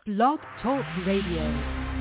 Blog Talk Radio.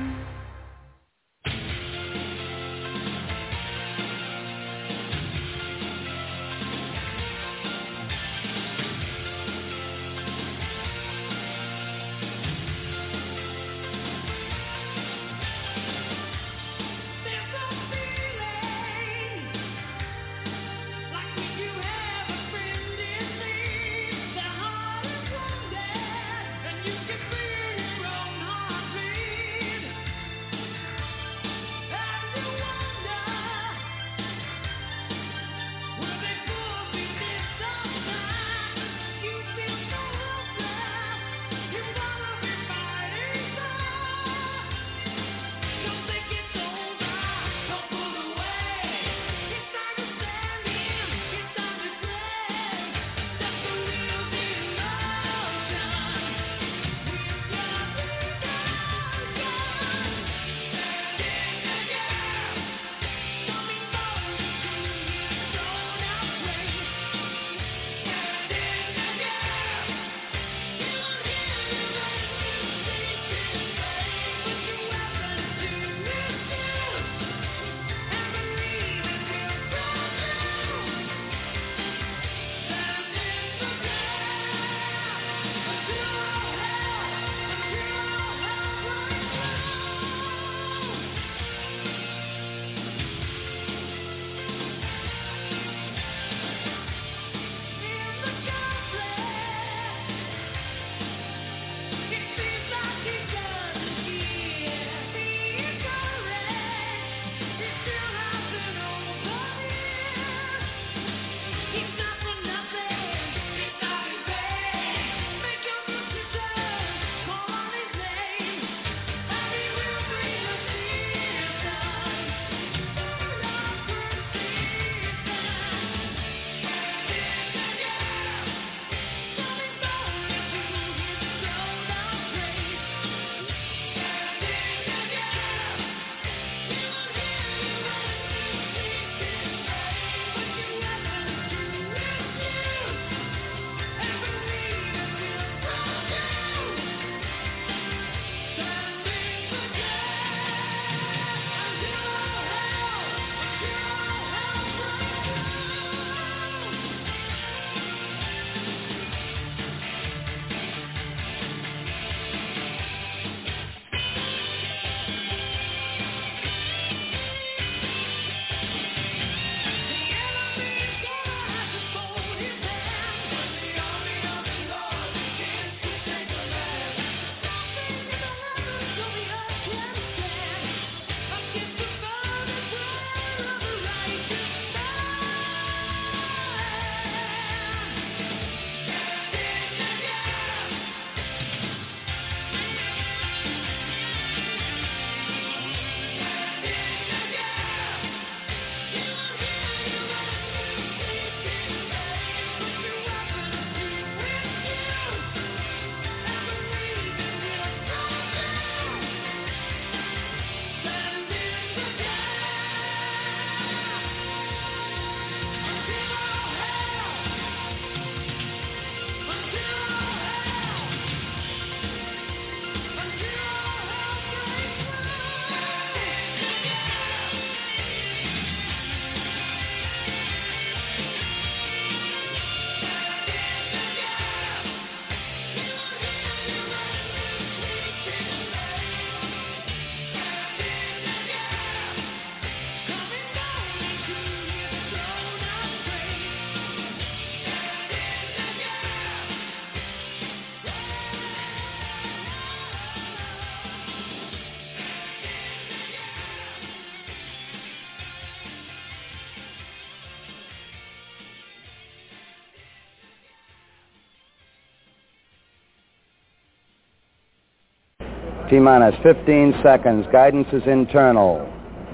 T-minus 15 seconds. Guidance is internal.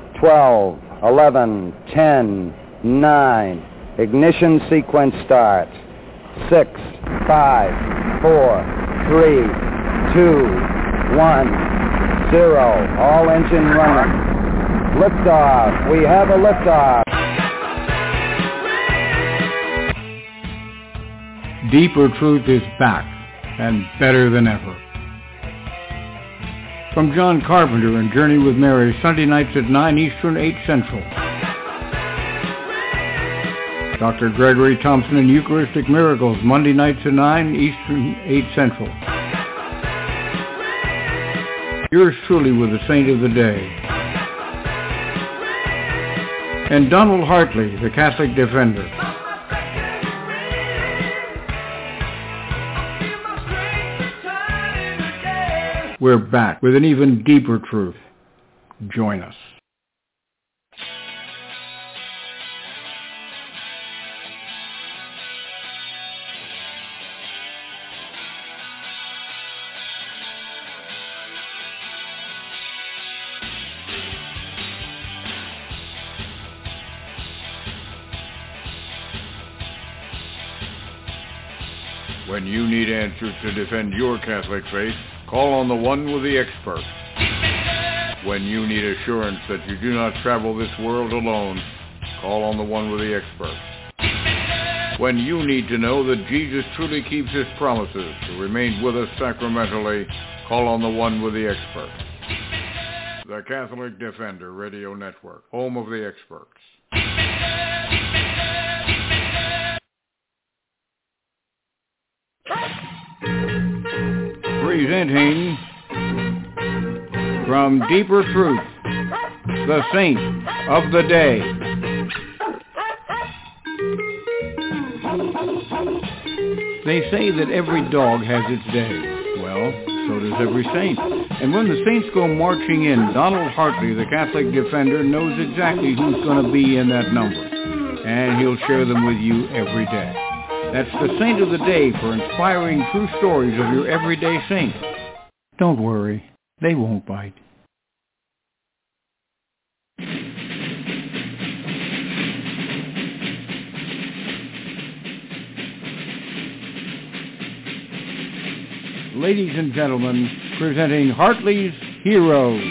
12, 11, 10, 9. Ignition sequence starts. 6, 5, 4, 3, 2, 1, 0. All engine running. Liftoff. We have a liftoff. Deeper Truth is back and better than ever. From John Carpenter and Journey with Mary, Sunday nights at 9 Eastern, 8 Central. Dr. Gregory Thompson and Eucharistic Miracles, Monday nights at 9 Eastern, 8 Central. Yours truly with the Saint of the Day. And Donald Hartley, the Catholic Defender. We're back with an even deeper truth. Join us. When you need answers to defend your Catholic faith, call on the one with the expert. When you need assurance that you do not travel this world alone, call on the one with the expert. When you need to know that Jesus truly keeps his promises to remain with us sacramentally, call on the one with the expert. The Catholic Defender Radio Network, home of the experts. Presenting from Deeper Truth, the Saint of the Day. They say that every dog has its day. Well, so does every saint. And when the saints go marching in, Donald Hartley, the Catholic Defender, knows exactly who's going to be in that number. And he'll share them with you every day. That's the Saint of the Day for inspiring true stories of your everyday saint. Don't worry, they won't bite. Ladies and gentlemen, presenting Hartley's Heroes.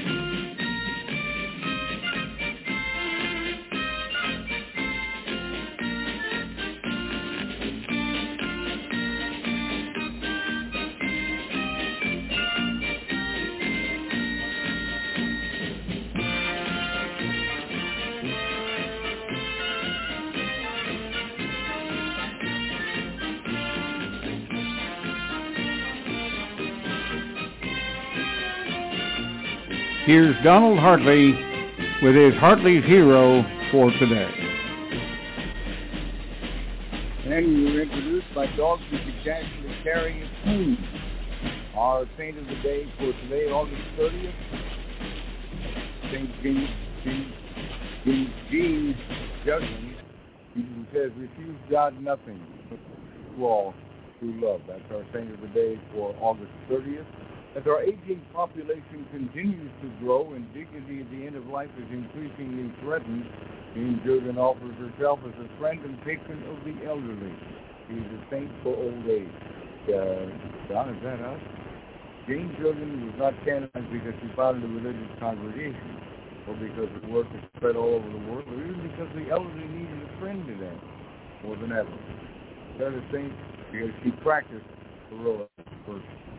Here's Donald Hartley with his Hartley's Hero for today. And we were introduced by dogs who could actually carry a spoon. Our saint of the day for today, August 30th, St. Jean Judgment, who says, refuse God nothing, but to all through love. That's our saint of the day for August 30th. As our aging population continues to grow and dignity at the end of life is increasingly threatened, Jean Jurgen offers herself as a friend and patron of the elderly. She's a saint for old age. Don, is that us? Jean Jurgen was not canonized because she founded a religious congregation, or because her work is spread all over the world, or even because the elderly needed a friend today more than ever. They're a saint because she practiced heroic virtue.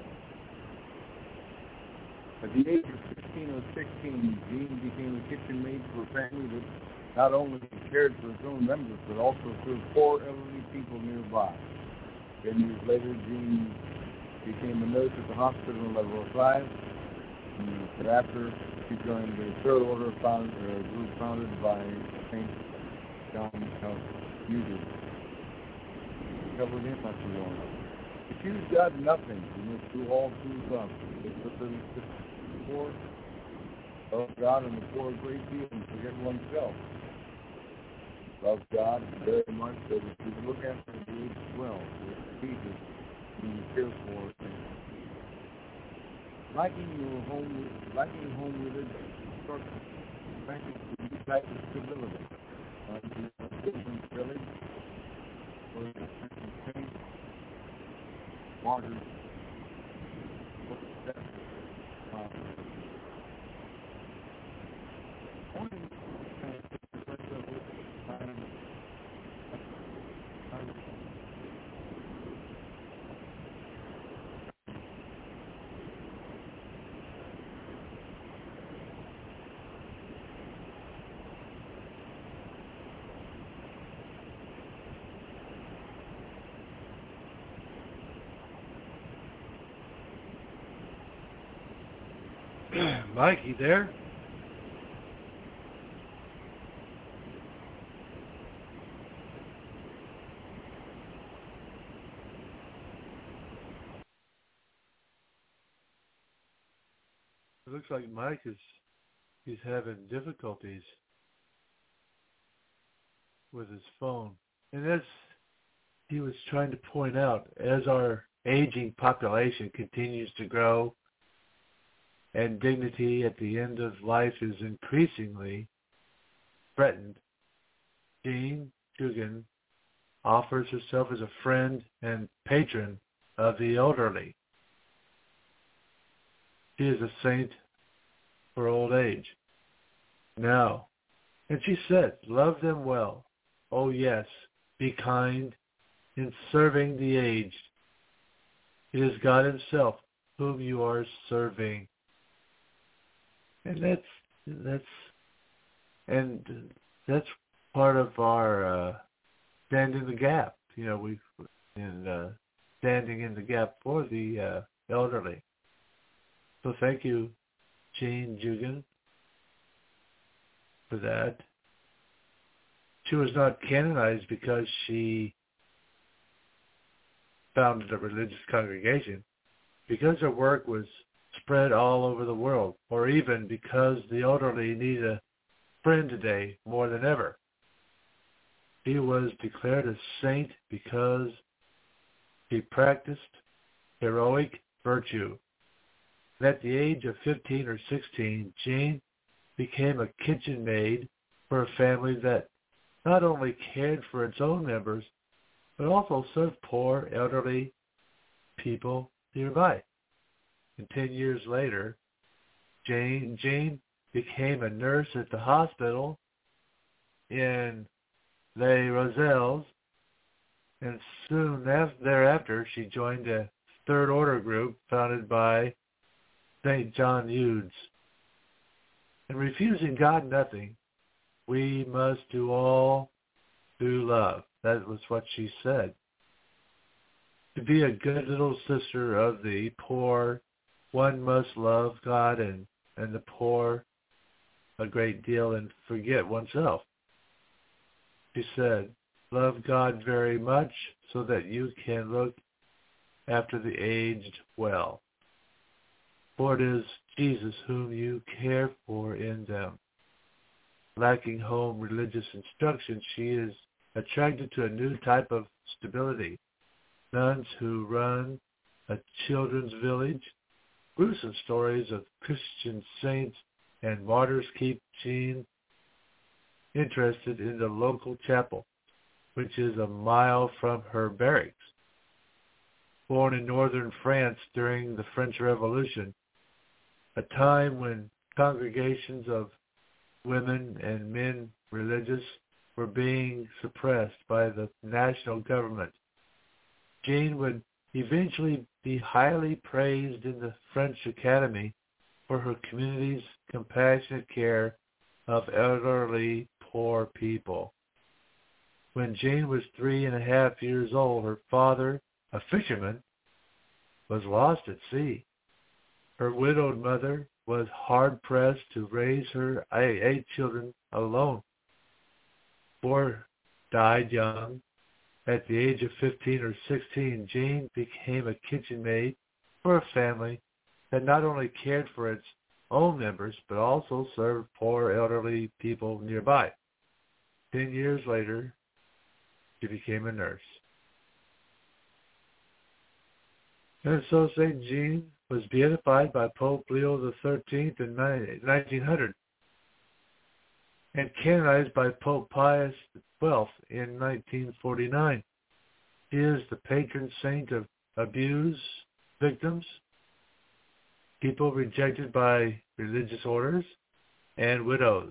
At the age of 16 or 16, Jean became a kitchen maid for a family that not only cared for its own members, but also served 4 elderly people nearby. 10 years later, Jean became a nurse at the hospital in La Rosaille, and thereafter she joined the Third Order group founded by St. John Eudes. Covered him not too long. Refuse God nothing, you must do all through love. It's the 36th. Poor, love God and the poor a great deal and forget oneself. Love God very much so that you look after the age well with Jesus whom you care for. Liking your home religion, practice the type of stability. Different village, where the saint, martyrs, Mike, you there? It looks like Mike he's having difficulties with his phone. And as he was trying to point out, as our aging population continues to grow and dignity at the end of life is increasingly threatened, Jean Dugan offers herself as a friend and patron of the elderly. She is a saint for old age. Now, and she said, love them well. Oh yes, be kind in serving the aged. It is God himself whom you are serving. And that's part of our stand in the gap. You know, we've standing in the gap for the elderly. So thank you, Jean Dugan, for that. She was not canonized because she founded a religious congregation, because her work was spread all over the world, or even because the elderly need a friend today more than ever. She was declared a saint because she practiced heroic virtue. And at the age of 15 or 16, Jean became a kitchen maid for a family that not only cared for its own members, but also served poor, elderly people nearby. And 10 years later, Jean became a nurse at the hospital in Les Roselles, and soon thereafter she joined a Third Order group founded by St. John Eudes. And refusing God nothing, we must do all through love. That was what she said. To be a good little sister of the poor, one must love God and the poor a great deal and forget oneself. She said, love God very much so that you can look after the aged well. For it is Jesus whom you care for in them. Lacking home religious instruction, she is attracted to a new type of stability. Nuns who run a children's village, gruesome stories of Christian saints and martyrs keep Jean interested in the local chapel, which is a mile from her barracks. Born in northern France during the French Revolution, a time when congregations of women and men religious were being suppressed by the national government, Jean would eventually be highly praised in the French Academy for her community's compassionate care of elderly poor people. When Jean was 3.5 years old, her father, a fisherman, was lost at sea. Her widowed mother was hard-pressed to raise her 8 children alone. 4 died young. At the age of 15 or 16, Jean became a kitchen maid for a family that not only cared for its own members, but also served poor elderly people nearby. 10 years later, she became a nurse. And so St. Jean was beatified by Pope Leo XIII in 1900 and canonized by Pope Pius XII in 1949. She is the patron saint of abuse victims, people rejected by religious orders, and widows.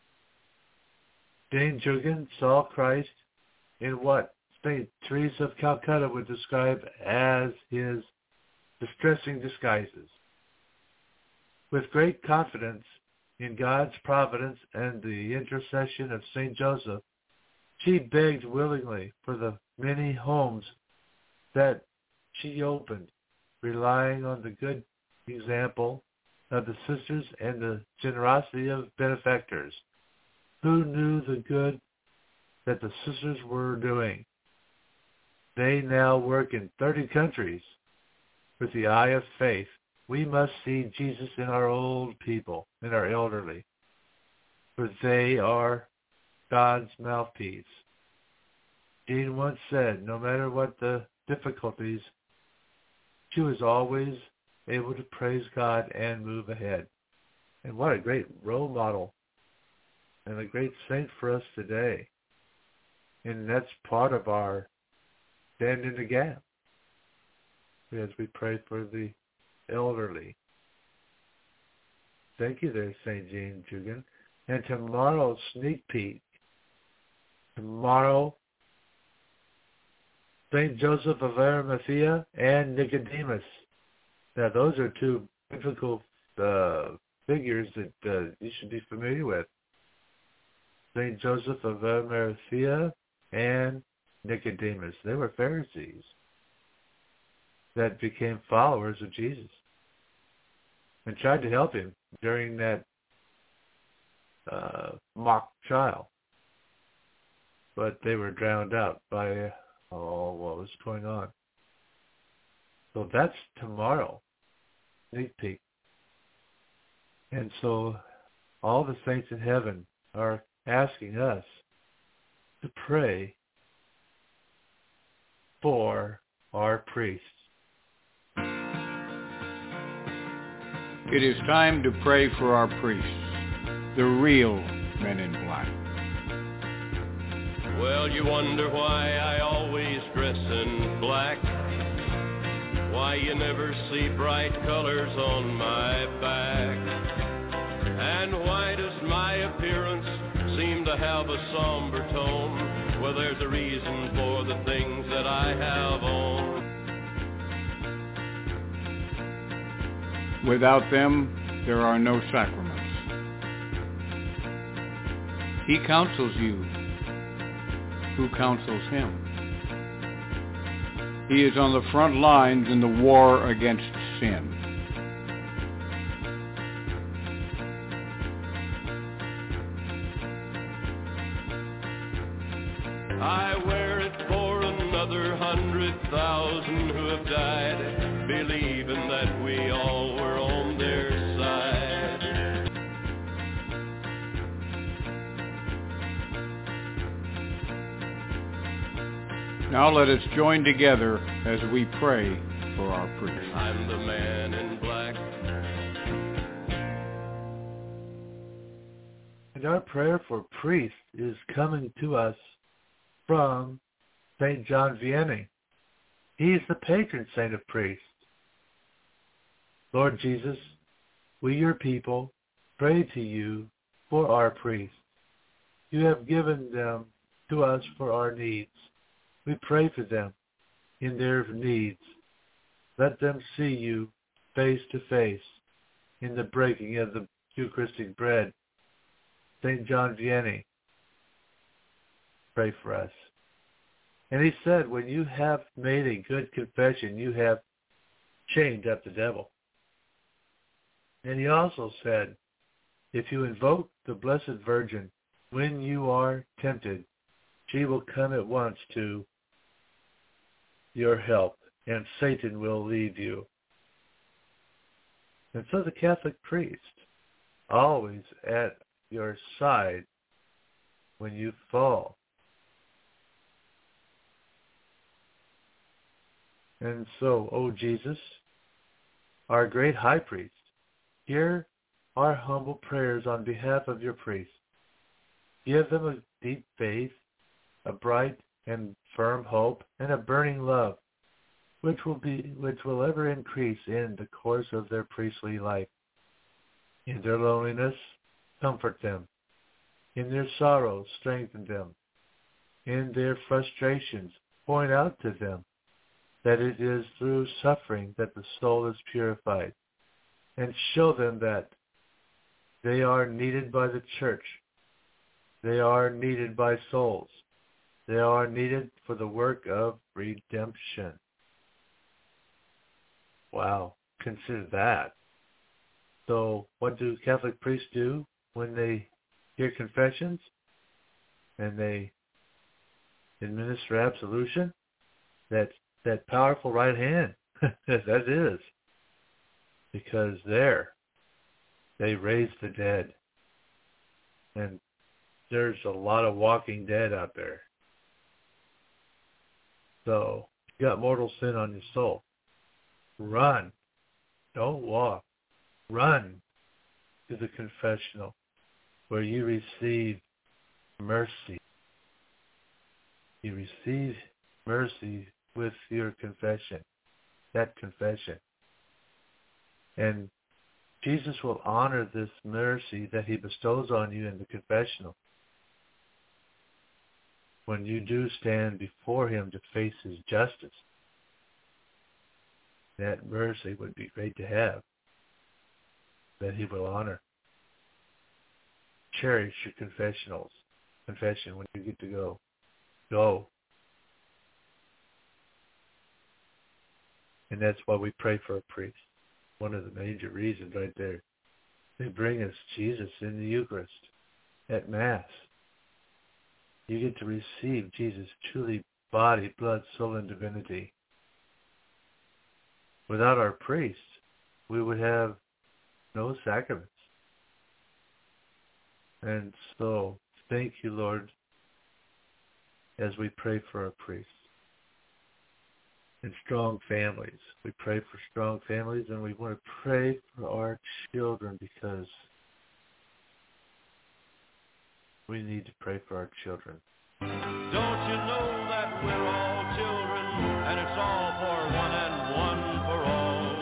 Jean Dugan saw Christ in what St. Teresa of Calcutta would describe as his distressing disguises. With great confidence in God's providence and the intercession of St. Joseph, she begged willingly for the many homes that she opened, relying on the good example of the sisters and the generosity of benefactors who knew the good that the sisters were doing. They now work in 30 countries. With the eye of faith, we must see Jesus in our old people, in our elderly, for they are God's mouthpiece. Jean once said, no matter what the difficulties, she was always able to praise God and move ahead. And what a great role model and a great saint for us today. And that's part of our stand in the gap as we pray for the elderly. Thank you there, St. Jean Dugan. And tomorrow's sneak peek. Tomorrow, St. Joseph of Arimathea and Nicodemus. Now, those are two biblical figures that you should be familiar with. St. Joseph of Arimathea and Nicodemus. They were Pharisees that became followers of Jesus and tried to help him during that mock trial. But they were drowned out by what was going on. So that's tomorrow, sneak peek. And so all the saints in heaven are asking us to pray for our priests. It is time to pray for our priests, the real men in black. Well, you wonder why I always dress in black, why you never see bright colors on my back, and why does my appearance seem to have a somber tone? Well, there's a reason for the things that I have on. Without them, there are no sacraments. He counsels you. Who counsels him? He is on the front lines in the war against sin. I wear it for another 100,000 who have died, believing that we all were on their side. Now let us join together as we pray for our priests. I'm the man in black. And our prayer for priests is coming to us from St. John Vianney. He is the patron saint of priests. Lord Jesus, we, your people, pray to you for our priests. You have given them to us for our needs. We pray for them in their needs. Let them see you face to face in the breaking of the Eucharistic bread. St. John Vianney, pray for us. And he said, when you have made a good confession, you have chained up the devil. And he also said, if you invoke the Blessed Virgin when you are tempted, she will come at once to your help, and Satan will leave you. And so the Catholic priest, always at your side when you fall. And so, O Jesus, our great high priest, hear our humble prayers on behalf of your priests. Give them a deep faith, a bright and firm hope, and a burning love, which will ever increase in the course of their priestly life. In their loneliness, comfort them. In their sorrow, strengthen them. In their frustrations, point out to them that it is through suffering that the soul is purified, and show them that they are needed by the Church. They are needed by souls. They are needed for the work of redemption. Wow, consider that. So what do Catholic priests do when they hear confessions and they administer absolution? That's that powerful right hand. That is. Because there, they raise the dead. And there's a lot of walking dead out there. So, you got mortal sin on your soul. Run. Don't walk. Run to the confessional where you receive mercy. You receive mercy with your confession, that confession. And Jesus will honor this mercy that he bestows on you in the confessional when you do stand before him to face his justice. That mercy would be great to have, that he will honor. Cherish your confession when you get to go. Go. And that's why we pray for a priest. One of the major reasons right there. They bring us Jesus in the Eucharist at Mass. You get to receive Jesus' truly body, blood, soul, and divinity. Without our priest, we would have no sacraments. And so, thank you, Lord, as we pray for our priests. And strong families. We pray for strong families, and we want to pray for our children because we need to pray for our children. Don't you know that we're all children, and it's all for one and one for all?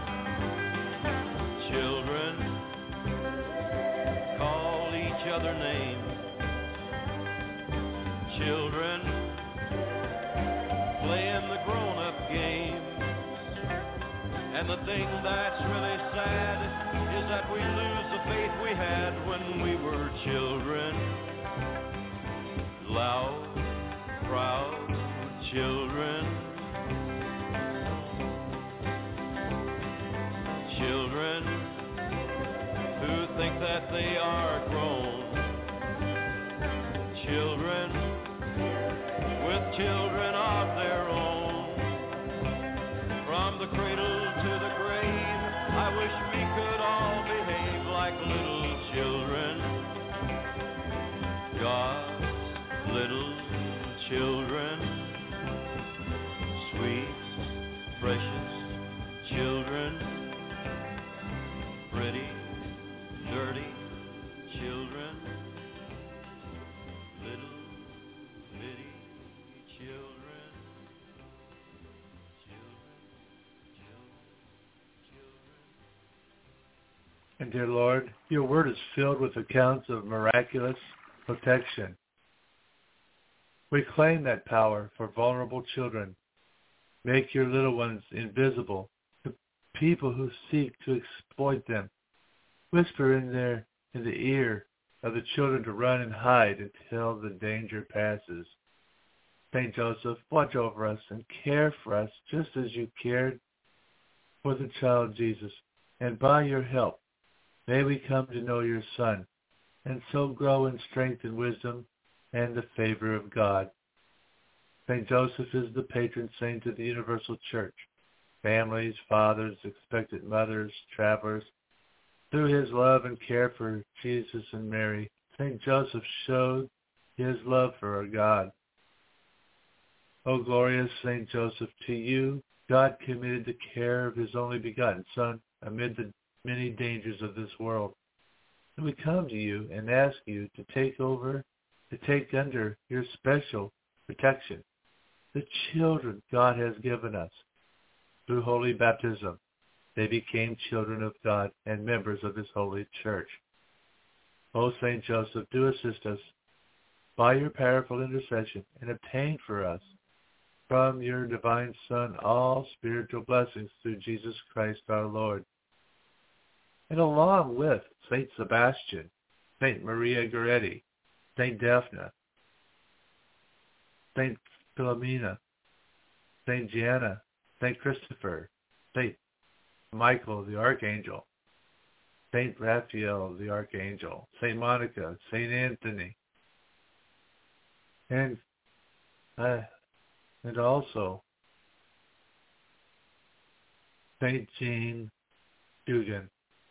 Children call each other names. Children playing the grown-up game. And the thing that's really sad is that we lose the faith we had when we were children. Loud, proud children. Children who think that they are grown. Children with children of their own. From the cradle to the grave, I wish we could all behave like little children. God's little children. Sweet, precious children. Pretty, dirty children. Little bitty children. And dear Lord, your word is filled with accounts of miraculous protection. We claim that power for vulnerable children. Make your little ones invisible to people who seek to exploit them. Whisper in the ear of the children to run and hide until the danger passes. Saint Joseph, watch over us and care for us just as you cared for the child Jesus. And by your help, may we come to know your Son, and so grow in strength and wisdom and the favor of God. Saint Joseph is the patron saint of the Universal Church. Families, fathers, expectant mothers, travelers. Through his love and care for Jesus and Mary, Saint Joseph showed his love for our God. O glorious Saint Joseph, to you God committed the care of his only begotten Son amid the many dangers of this world. And we come to you and ask you to take under your special protection the children God has given us. Through holy baptism, they became children of God and members of his holy church. O Saint Joseph, do assist us by your powerful intercession and obtain for us from your divine Son all spiritual blessings through Jesus Christ our Lord. And along with Saint Sebastian, Saint Maria Goretti, Saint Daphne, Saint Philomena, Saint Gianna, Saint Christopher, Saint Michael the Archangel, Saint Raphael, the Archangel, Saint Monica, Saint Anthony, and also Saint Jean Dugan.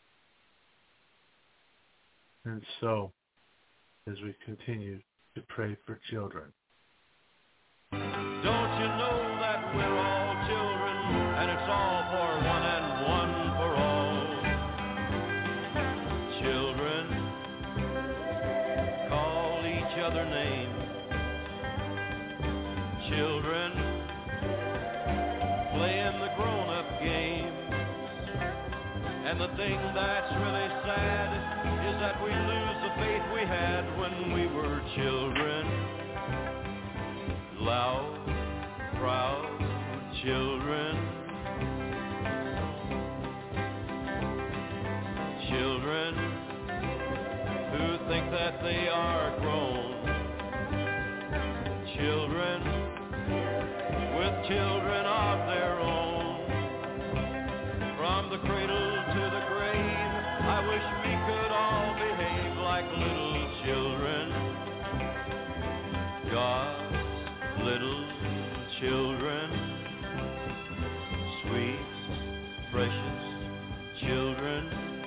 And so, as we continue to pray for children. Don't you know that we're all children, and it's all for one and one for all? Children, call each other names. Children, playing the grown-up game. And the thing that's really sad is that we lose the faith we had when we were children. Loud, proud children. Children who think that they are grown. Children with children of their own. From the cradle to the grave, I wish we could all behave like little children. God's little children. Sweet, precious children.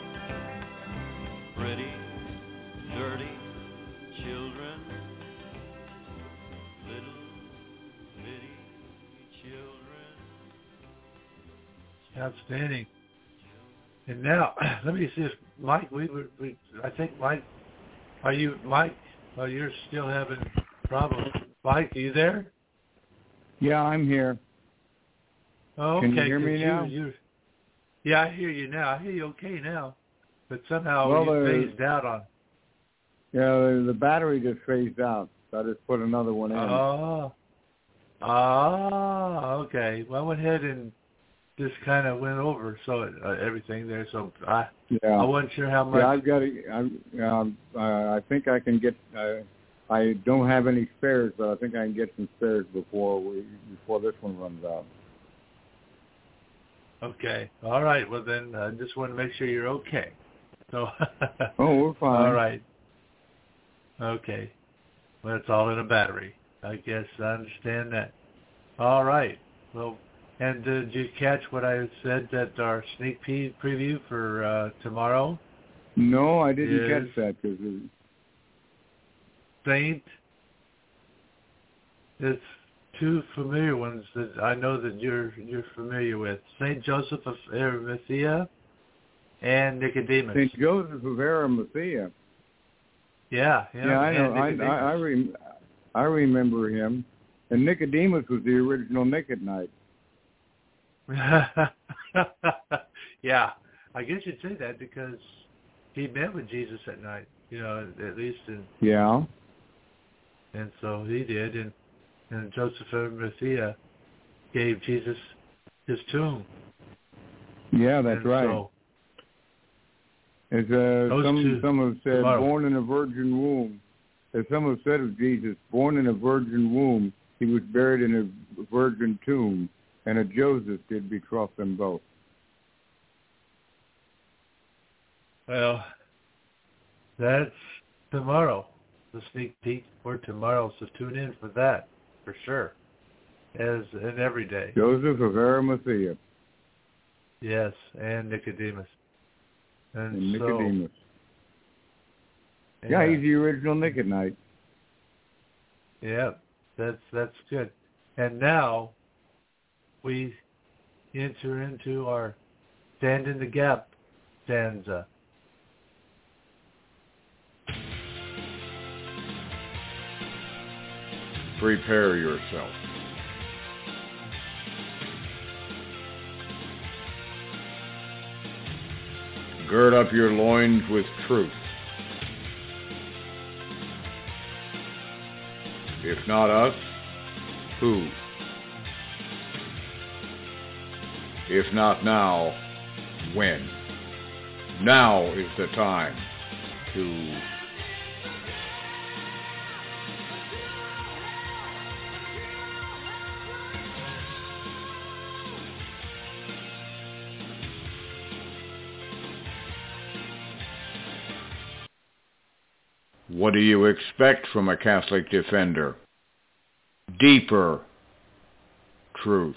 Pretty, dirty children. Little bitty children. Outstanding. And now, let me see if Mike, I think Mike, Mike, oh, you're still having problems. Mike, are you there? Yeah, I'm here. Oh, okay. Can you hear me now? Yeah, I hear you now. I hear you okay now. But somehow Well, you phased out on. Yeah, the battery just phased out, so I just put another one in. Okay. Well, I went ahead and just kind of went over everything there. So I wasn't sure how much. Yeah, I've got it. I think I can get. I don't have any spares, but I think I can get some spares before this one runs out. Okay. All right. Well, then I just want to make sure you're okay. So. Oh, we're fine. All right. Okay. Well, it's all in a battery. I guess I understand that. All right. Well, and did you catch what I said that our sneak preview for tomorrow? No, I didn't catch that because Saint. It's two familiar ones that I know that you're familiar with: Saint Joseph of Arimathea and Nicodemus. Saint Joseph of Arimathea. Yeah, I know. I remember him. And Nicodemus was the original Nick at Night. Yeah, I guess you'd say that because he met with Jesus at night. At least in. Yeah. And so he did, and Joseph of Arimathea gave Jesus his tomb. Yeah, that's right. So, as some have said, tomorrow. Born in a virgin womb. As some have said of Jesus, born in a virgin womb, he was buried in a virgin tomb, and a Joseph did betroth them both. Well, that's tomorrow. The sneak peek for tomorrow, so tune in for that, for sure, as in every day. Joseph of Arimathea. Yes, and Nicodemus. And Nicodemus. So, yeah, he's the original Nick at Night. Yeah, that's good. And now we enter into our Stand in the Gap stanza. Prepare yourself. Gird up your loins with truth. If not us, who? If not now, when? Now is the time to What do you expect from a Catholic defender? Deeper truth.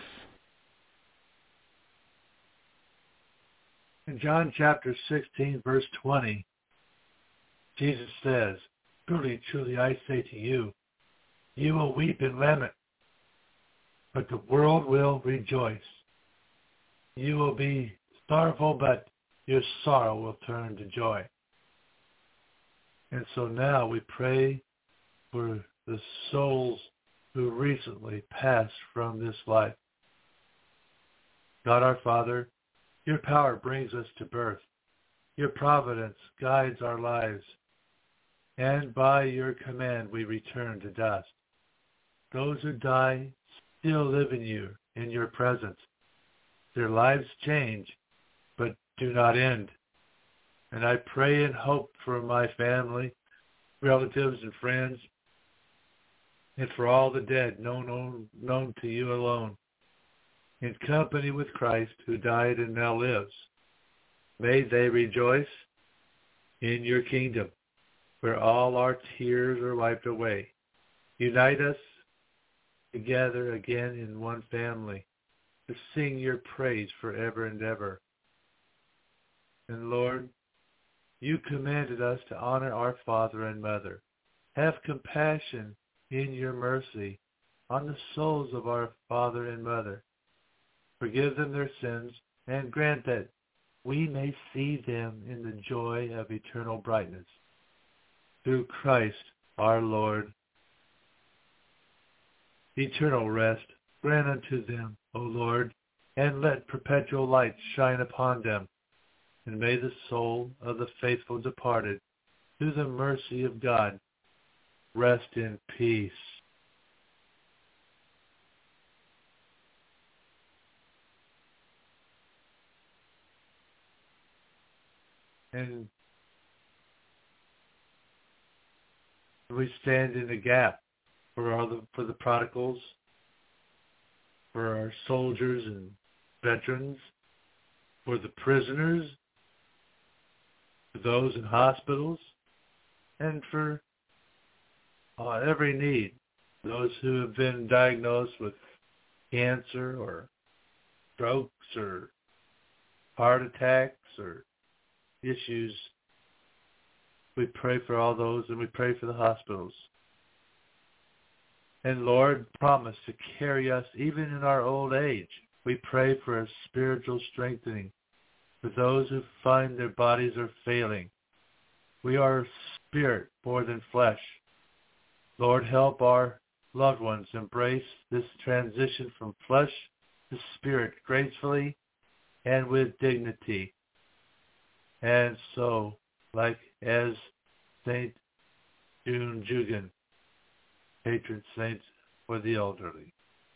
In John chapter 16, verse 20, Jesus says, "Truly, truly, I say to you, you will weep and lament, but the world will rejoice. You will be sorrowful, but your sorrow will turn to joy." And so now we pray for the souls who recently passed from this life. God our Father, your power brings us to birth. Your providence guides our lives. And by your command we return to dust. Those who die still live in you, in your presence. Their lives change, but do not end. And I pray and hope for my family, relatives, and friends, and for all the dead known to you alone, in company with Christ who died and now lives. May they rejoice in your kingdom, where all our tears are wiped away. Unite us together again in one family to sing your praise forever and ever. And Lord, you commanded us to honor our father and mother. Have compassion in your mercy on the souls of our father and mother. Forgive them their sins and grant that we may see them in the joy of eternal brightness. Through Christ our Lord. Eternal rest grant unto them, O Lord, and let perpetual light shine upon them. And may the soul of the faithful departed, through the mercy of God, rest in peace. And we stand in the gap for the prodigals, for our soldiers and veterans, for the prisoners, for those in hospitals, and for every need. Those who have been diagnosed with cancer or strokes or heart attacks or issues. We pray for all those, and we pray for the hospitals. And Lord, promise to carry us even in our old age. We pray for a spiritual strengthening for those who find their bodies are failing. We are spirit more than flesh. Lord, help our loved ones embrace this transition from flesh to spirit gracefully and with dignity. And so, like as St. June Jugan, patron saint for the elderly,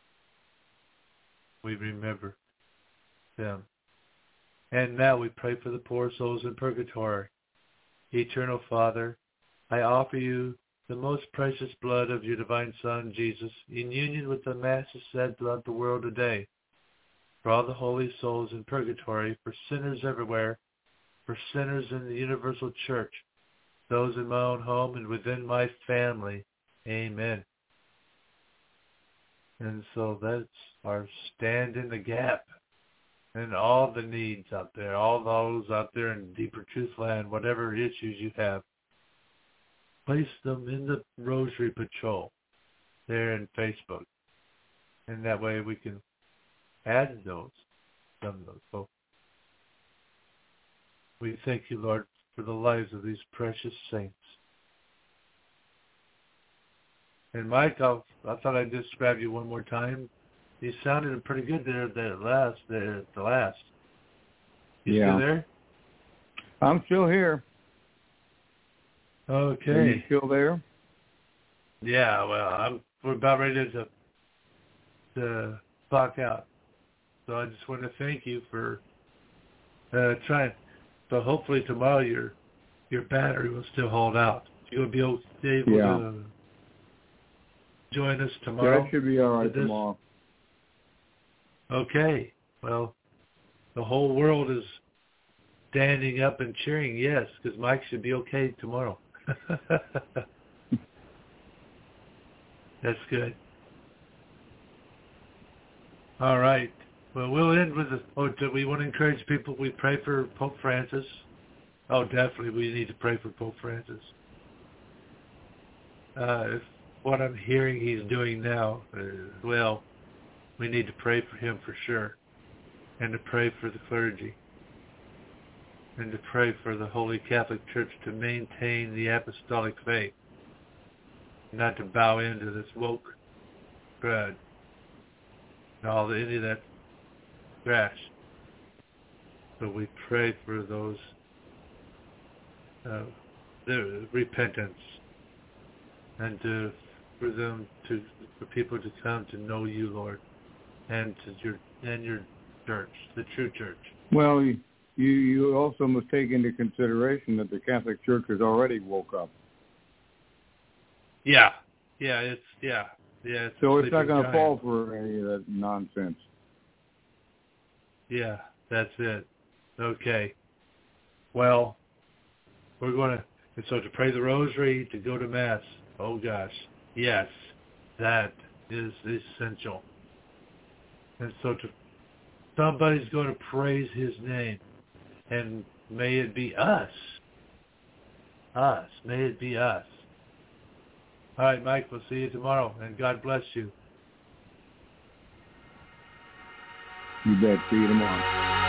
we remember them. And now we pray for the poor souls in purgatory. Eternal Father, I offer you the most precious blood of your divine Son, Jesus, in union with the masses said throughout the world today, for all the holy souls in purgatory, for sinners everywhere, for sinners in the universal church, those in my own home and within my family. Amen. And so that's our stand in the gap. And all the needs out there, all those out there in Deeper Truth Land, whatever issues you have, place them in the Rosary Patrol there in Facebook. And that way we can add those, some of those. So we thank you, Lord, for the lives of these precious saints. And Mike, I thought I'd just grab you one more time. You sounded pretty good there at the last. You still there? I'm still here. Okay. Are you still there? Yeah, well, we're about ready to clock out. So I just want to thank you for trying. So hopefully tomorrow your battery will still hold out. You'll be able to join us tomorrow. Yeah, that should be all right tomorrow. Okay. Well, the whole world is standing up and cheering yes, because Mike should be okay tomorrow. That's good. All right. Well, we'll end with do we want to encourage people? We pray for Pope Francis. Oh, definitely, we need to pray for Pope Francis. If what I'm hearing he's doing now, well, we need to pray for him for sure, and to pray for the clergy, and to pray for the Holy Catholic Church to maintain the apostolic faith, not to bow into this woke crowd and any of that trash. So we pray for those the repentance, and for people to come to know you, Lord, and to your church, the true church. Well, you also must take into consideration that the Catholic Church has already woke up. Yeah. So it's not going to fall for any of that nonsense. Yeah, that's it. Okay. Well, we're going to pray the rosary, to go to Mass. Oh, gosh. Yes, that is essential. And so somebody's going to praise his name. And may it be us. May it be us. All right, Mike, we'll see you tomorrow, and God bless you. You bet. See you tomorrow.